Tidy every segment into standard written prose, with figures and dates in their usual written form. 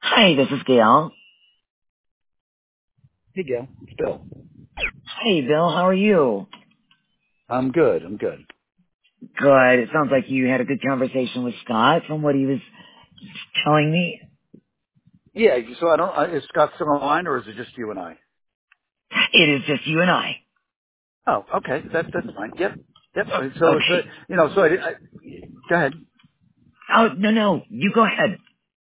Hi, this is Gail. Hey, Gail. It's Bill. Hey, Bill, how are you? I'm good. I'm good. Good. It sounds like you had a good conversation with Scott from what he was telling me. Yeah. So is Scott still online, or is it just you and I? It is just you and I. Oh, okay. That's fine. Yep. Yep. So it's Okay. so go ahead. Oh, no. You go ahead.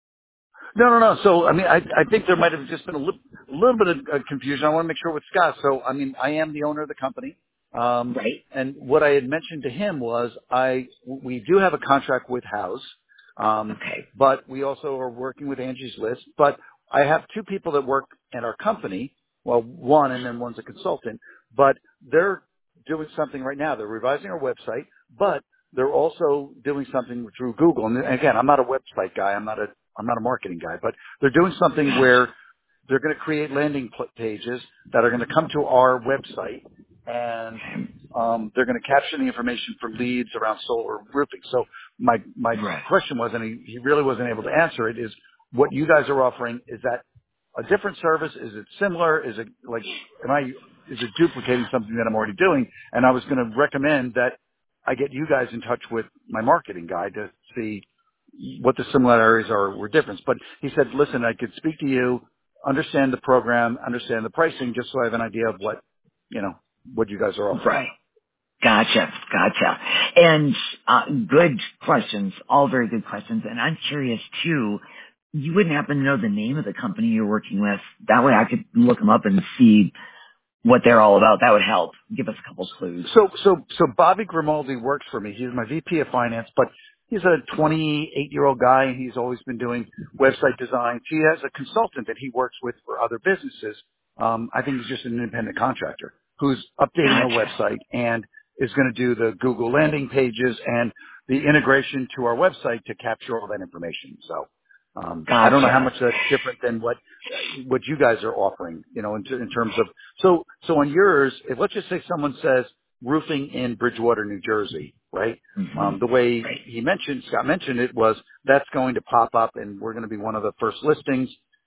No. So, I think there might have just been a little bit of confusion. I want to make sure with Scott. So, I am the owner of the company. Right. And what I had mentioned to him was we do have a contract with House, Okay. but we also are working with Angie's List. But I have two people that work at our company. Well, one and then one's a consultant, but they're doing something right now. They're revising our website, but they're also doing something through Google. And again, I'm not a website guy. I'm not a marketing guy, but they're doing something where they're going to create landing pages that are going to come to our website, and they're going to capture the information for leads around solar roofing. So my Right. question was, and he really wasn't able to answer it, is what you guys are offering, is that a different service? Is it similar? Is it like, is it duplicating something that I'm already doing? And I was going to recommend that I get you guys in touch with my marketing guy to see what the similarities are or difference. But he said, listen, I could speak to you, understand the program, understand the pricing, just so I have an idea of what you guys are offering. Right. Gotcha. And good questions. All very good questions. And I'm curious, too, you wouldn't happen to know the name of the company you're working with. That way I could look them up and see what they're all about. That would help. Give us a couple clues. So Bobby Grimaldi works for me. He's my VP of finance, but he's a 28-year-old guy, and he's always been doing website design. He has a consultant that he works with for other businesses. I think he's just an independent contractor who's updating our Gotcha. website and is going to do the Google landing pages and the integration to our website to capture all that information. So I don't know how Gotcha. much that's different than what you guys are offering, in terms of, so on yours, if let's just say someone says roofing in Bridgewater, New Jersey, right? Hmm. The way Right. Scott mentioned it was that's going to pop up and we're going to be one of the first listings.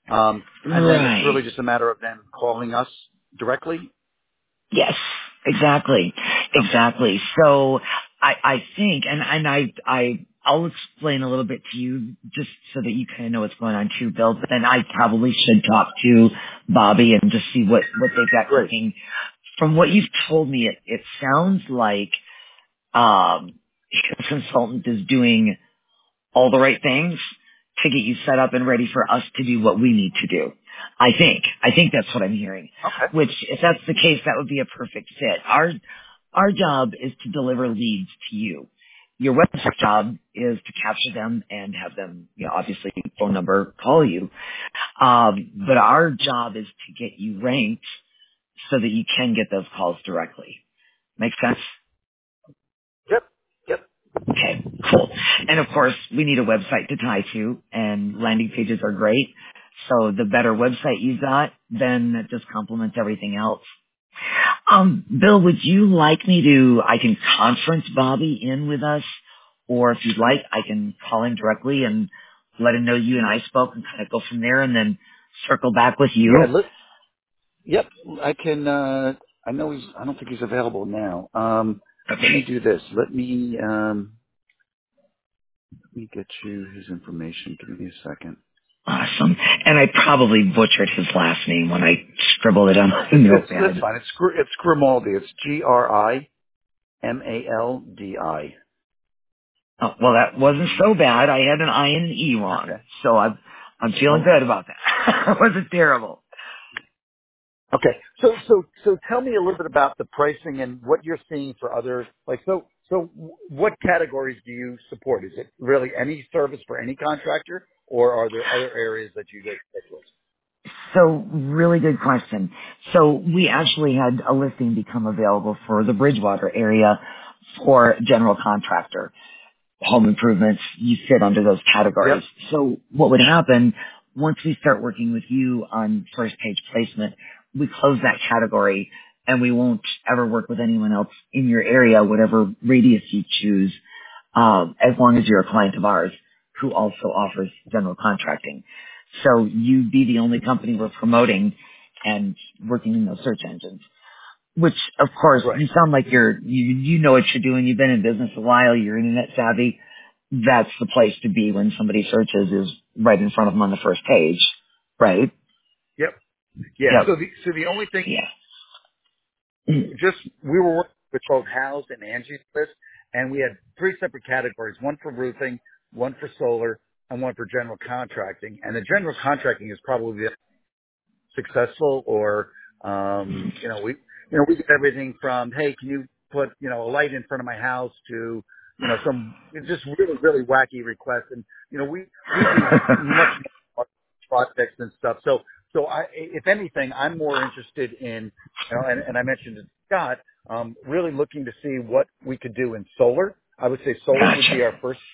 And then it's Right. really just a matter of them calling us directly. Yes, exactly. Okay. Exactly. So I think, I'll explain a little bit to you just so that you kind of know what's going on too, Bill, but then I probably should talk to Bobby and just see what they've got Great. cooking. From what you've told me, it sounds like, his consultant is doing all the right things to get you set up and ready for us to do what we need to do. I think that's what I'm hearing. Okay. Which, if that's the case, that would be a perfect fit. Our job is to deliver leads to you. Your website job is to capture them and have them, obviously phone number call you. But our job is to get you ranked so that you can get those calls directly. Make sense? Yep. Yep. Okay, cool. And of course, we need a website to tie to, and landing pages are great. So the better website you've got, then that just complements everything else. Bill, would you like me to, I can conference Bobby in with us, or if you'd like, I can call him directly and let him know you and I spoke and kind of go from there and then circle back with Yeah. you? Yep. I can, I know I don't think he's available now. Let me Okay, do this. Let me get you his information. Give me a second. awesome. And I probably butchered his last name when I scribbled it on my That's notepad. fine. It's Grimaldi. It's Grimaldi. Oh, well, that wasn't so bad. I had an I and an E wrong, Okay. so I'm feeling Well, good about that. It wasn't terrible. okay. So tell me a little bit about the pricing and what you're seeing for other, what categories do you support? Is it really any service for any contractor, or are there other areas that you guys specialize? So, really good question. So, we actually had a listing become available for the Bridgewater area for general contractor. Home improvements, you fit under those categories. Yep. So what would happen once we start working with you on first page placement, we close that category and we won't ever work with anyone else in your area, whatever radius you choose, as long as you're a client of ours who also offers general contracting. So you'd be the only company we're promoting and working in those search engines. Which, of course, Right. you sound like you know what you're doing. You've been in business a while. You're internet savvy. That's the place to be when somebody searches is right in front of them on the first page, right? Yep. Yeah. Yep. So the only thing, Yeah. Mm. we were working with both House and Angie's List, and we had three separate categories: one for roofing, one for solar, and one for general contracting. And the general contracting is probably the successful, or we did everything from, hey, can you put a light in front of my house, to some just really really wacky requests. And we do much more projects and stuff. So I, if anything, I'm more interested in, and I mentioned to Scott, really looking to see what we could do in solar. I would say solar would be Gotcha. our first.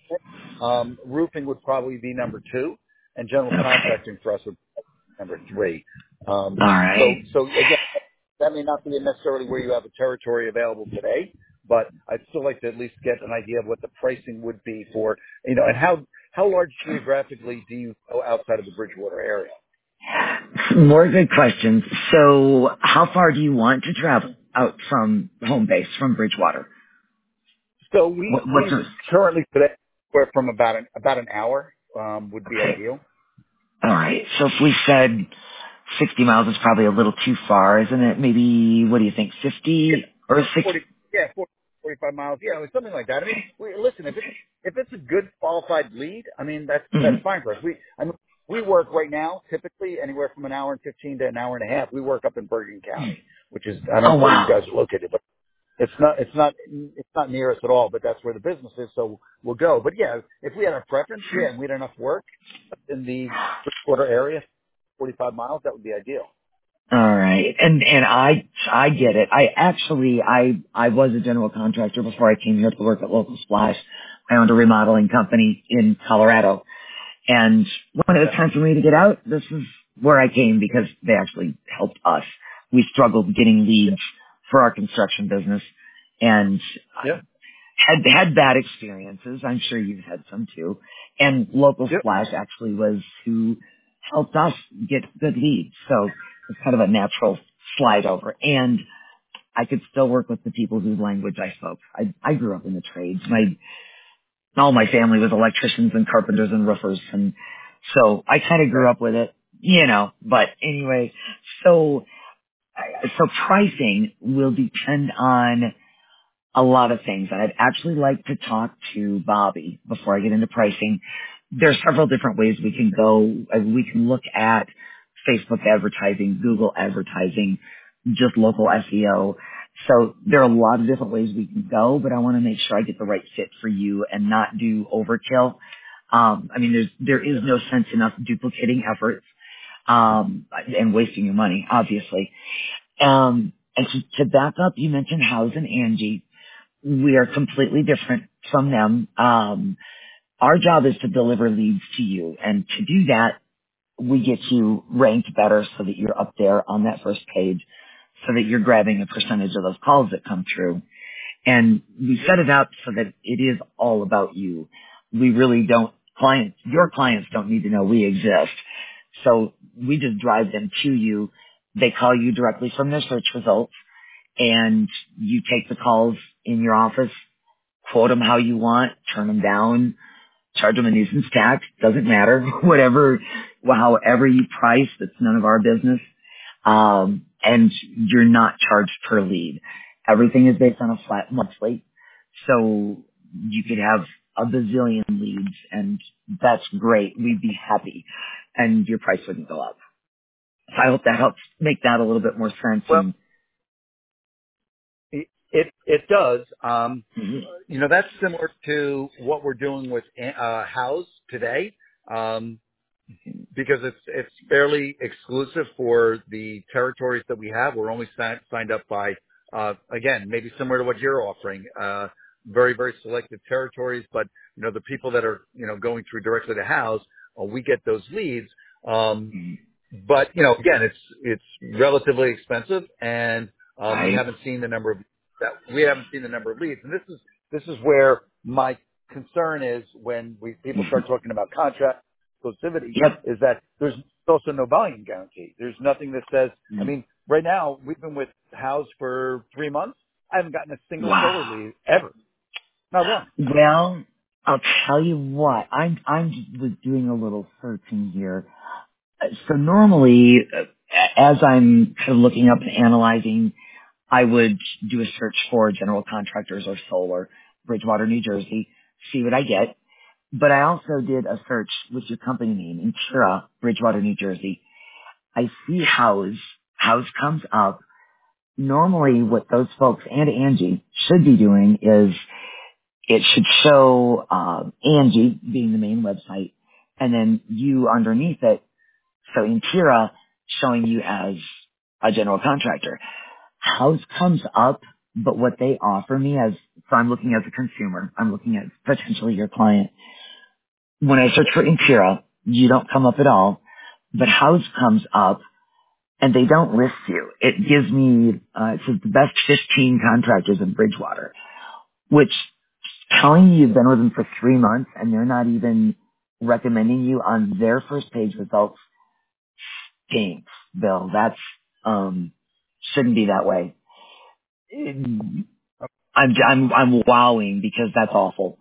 Roofing would probably be number two, and general Okay. contracting for us would number three. All right. So again, that may not be necessarily where you have a territory available today, but I'd still like to at least get an idea of what the pricing would be for, and how large geographically do you go outside of the Bridgewater area? More good questions. So how far do you want to travel out from home base, from Bridgewater? So What's we the, currently today, we're from about an hour, would be okay. ideal. All right. So if we said 60 miles is probably a little too far, isn't it? Maybe, what do you think, 50 or 60? 40, yeah, 40, 45 miles. Yeah, something like that. I mean, listen, if it's a good qualified lead, I mean, that's Mm-hmm. fine for us. We work right now typically anywhere from an hour and 15 to an hour and a half. We work up in Bergen County, which is, I Oh, don't know where you wow. guys are located, but it's not near us at all, but that's where the business is. So we'll go. But yeah, if we had our preference, yeah, and we had enough work in the Bridgewater area, 45 miles, that would be ideal. All right. And I get it. I was a general contractor before I came here to work at Local Splash. I owned a remodeling company in Colorado. And when it was Yeah. time for me to get out, this is where I came because they actually helped us. We struggled getting leads for our construction business and Yep. had bad experiences. I'm sure you've had some too. And Local Yep. Splash actually was who helped us get good leads. So it's kind of a natural slide over. And I could still work with the people whose language I spoke. I grew up in the trades. All my family was electricians and carpenters and roofers, and so I kind of grew Right. up with it, But anyway, so so pricing will depend on a lot of things. And I'd actually like to talk to Bobby before I get into pricing. There's several different ways we can go. We can look at Facebook advertising, Google advertising, just local SEO. So there are a lot of different ways we can go, but I want to make sure I get the right fit for you and not do overkill. I mean, there is no sense in us duplicating efforts, and wasting your money, obviously. And to back up, you mentioned House and Angie. We are completely different from them. Our job is to deliver leads to you. And to do that, we get you ranked better so that you're up there on that first page so that you're grabbing a percentage of those calls that come through. And we set it up so that it is all about you. We really don't, your clients don't need to know we exist. So we just drive them to you. They call you directly from their search results and you take the calls in your office, quote them how you want, turn them down, charge them a nuisance tax, doesn't matter, however you price, that's none of our business. And you're not charged per lead. Everything is based on a flat monthly. So you could have a bazillion leads and that's great. We'd be happy and your price wouldn't go up. I hope that helps make that a little bit more sense. Well, And it does. mhm, That's similar to what we're doing with House today, because it's fairly exclusive for the territories that we have. We're only signed up by, again, maybe similar to what you're offering, very, very selective territories. But, the people that are, going through directly to House, we get those leads. mhm, But, again, it's relatively expensive, and we right. haven't seen the number of leads. And this is where my concern is when people start talking about contract exclusivity Yep. is that there's also no volume guarantee. There's nothing that says, I mean, right now we've been with House for 3 months. I haven't gotten a single solar Wow. lead ever. Not one. Well, I'll tell you what. I'm just doing a little searching here. So normally, as I'm kind of looking up and analyzing, I would do a search for general contractors or solar, Bridgewater, New Jersey, see what I get. But I also did a search with your company name, Intura, Bridgewater, New Jersey. I see House. House comes up. Normally what those folks and Angie should be doing is it should show Angie being the main website and then you underneath it, so Intura showing you as a general contractor. House comes up, but what they offer me as, so I'm looking as a consumer, I'm looking at potentially your client. When I search for Intura, you don't come up at all, but House comes up and they don't list you. It gives me, it says the best 15 contractors in Bridgewater, which telling you you've been with them for 3 months and they're not even recommending you on their first page results stinks, Bill. That's, shouldn't be that way. I'm wowing because that's awful.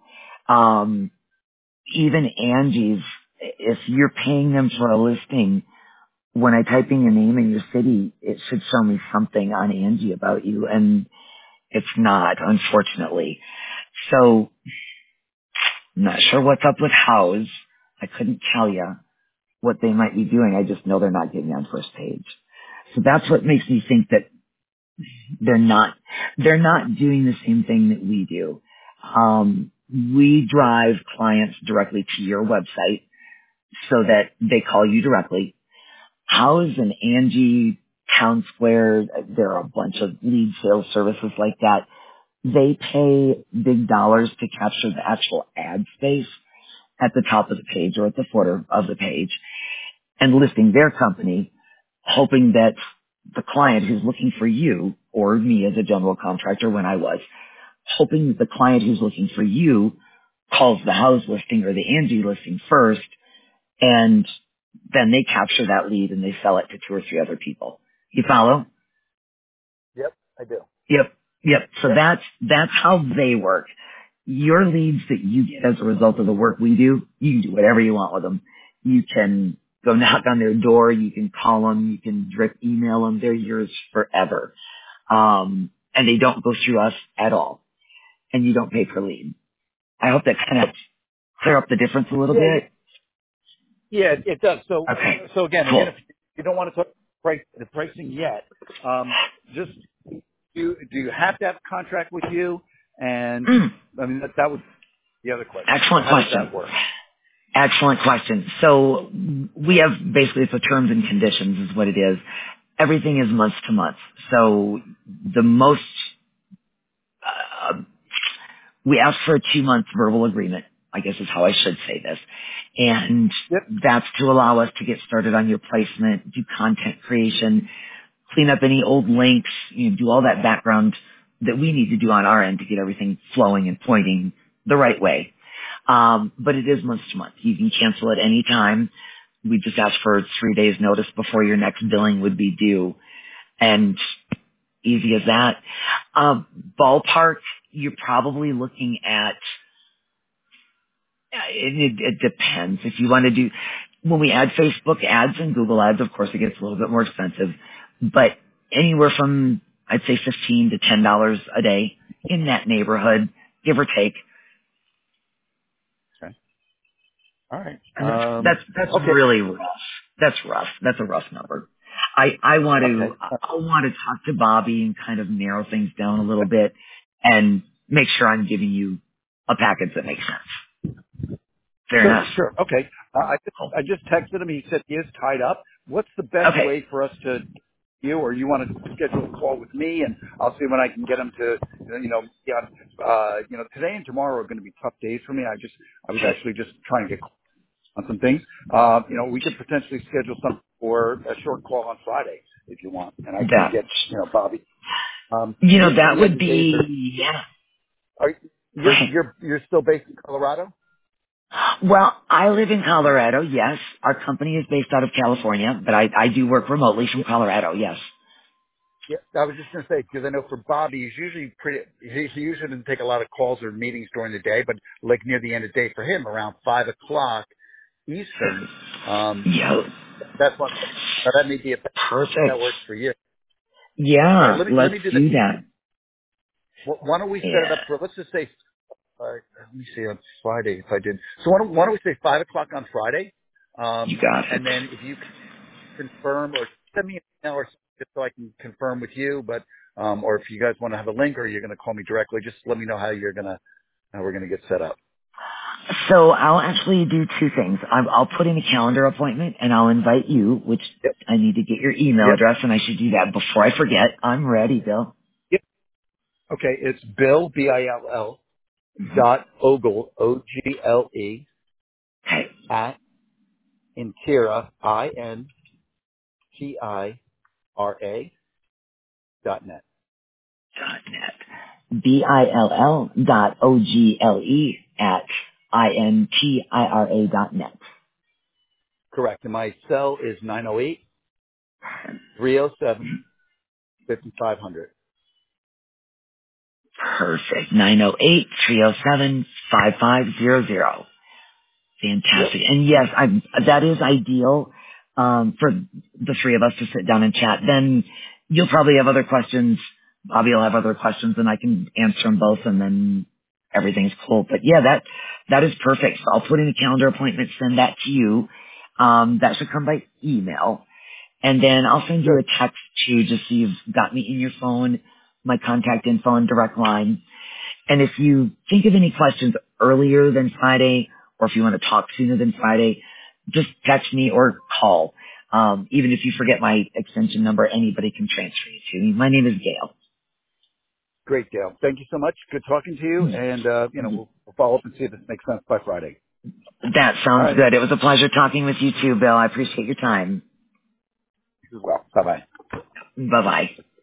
Even Angie's, if you're paying them for a listing, when I type in your name and your city, it should show me something on Angie about you, and it's not, unfortunately. So, I'm not sure what's up with House. I couldn't tell you what they might be doing. I just know they're not getting on first page. So that's what makes me think that they're not doing the same thing that we do. We drive clients directly to your website so that they call you directly. House and Angie, Town Square, there are a bunch of lead sales services like that. They pay big dollars to capture the actual ad space at the top of the page or at the footer of the page and listing their company, hoping that the client who's looking for you or me as a general contractor when I was, hoping that the client who's looking for you calls the House listing or the Angie listing first, and then they capture that lead and they sell it to 2 or 3 other people. You follow? Yep, I do. Yep. Yep. So Yep. that's how they work. Your leads that you get as a result of the work we do, you can do whatever you want with them. You can go knock on their door. You can call them. You can direct email them. They're yours forever. And they don't go through us at all. And you don't pay per lead. I hope that kind of clear up the difference a little Yeah, bit. yeah, it does. So, Okay. again, Cool. if you don't want to talk the pricing yet, just do you have to have a contract with you? And I mean, that was the other question. Excellent How does question. that work? Excellent question. So we have basically, it's a terms and conditions is what it is. Everything is month to month. So the most, we ask for a 2-month verbal agreement, I guess is how I should say this. And Yep. that's to allow us to get started on your placement, do content creation, clean up any old links, do all that background that we need to do on our end to get everything flowing and pointing the right way. But it is month to month. You can cancel at any time. We just ask for 3 days notice before your next billing would be due. And easy as that. Ballpark, you're probably looking at, it depends. If you want to do, when we add Facebook ads and Google ads, of course it gets a little bit more expensive, but anywhere from, I'd say $15 to $10 a day in that neighborhood, give or take. Okay. All right. And that's Okay. really rough. That's rough. That's a rough number. I want Okay. to talk to Bobby and kind of narrow things down a little bit and make sure I'm giving you a package that makes sense. Fair enough. Sure. Okay. Cool. I just texted him. He said he is tied up. What's the best Okay. way for us to you, or you want to schedule a call with me, and I'll see when I can get him to, today and tomorrow are going to be tough days for me. I was actually just trying to get on some things. We could potentially schedule something for a short call on Friday if you want, and I can That, get, Bobby. Do you have that any would other days? be, yeah. Are Right. you're still based in Colorado? Well, I live in Colorado, yes. Our company is based out of California, but I do work remotely from Colorado, yes. Yeah, I was just going to say, because I know for Bobby, he's usually he usually doesn't take a lot of calls or meetings during the day, but like near the end of the day for him, around 5 o'clock Eastern, Yeah, that's what, that may be a, that perfect. works for you. All right, Yeah, let let's me do this. do that. Why don't we set it Yeah, up for, let's just say, let me see on Friday if I did. So why don't we say 5 o'clock on Friday? you got it. And then if you confirm or send me an email or something just so I can confirm with you, but, or if you guys want to have a link or you're going to call me directly, just let me know how we're going to get set up. So I'll actually do two things. I'll put in a calendar appointment and I'll invite you, which Yep. I need to get your email Yep. address and I should do that before I forget. I'm ready, Bill. Yep. Okay. It's Bill, Bill, Hmm. dot Ogle, Ogle, Okay. at Intira, Intira, .net. BILL.OGLE@INTIRA.net. Correct. And my cell is 908-307-5500. Perfect. 908-307-5500. Yep. Fantastic. And yes, that is ideal for the three of us to sit down and chat. Then you'll probably have other questions. Bobby will have other questions and I can answer them both and then everything's cool. But yeah, that is perfect. So I'll put in a calendar appointment, send that to you. That should come by email. And then I'll send you Good. a text too, just so you've got me in your phone, my contact info and direct line. And if you think of any questions earlier than Friday, or if you want to talk sooner than Friday, just text me or call. Even if you forget my extension number, anybody can transfer you to me. My name is Gail. Great, Dale. Thank you so much. Good talking to you. And, we'll follow up and see if this makes sense by Friday. That All sounds right. good. It was a pleasure talking with you too, Bill. I appreciate your time. You as well. Bye-bye. Bye-bye.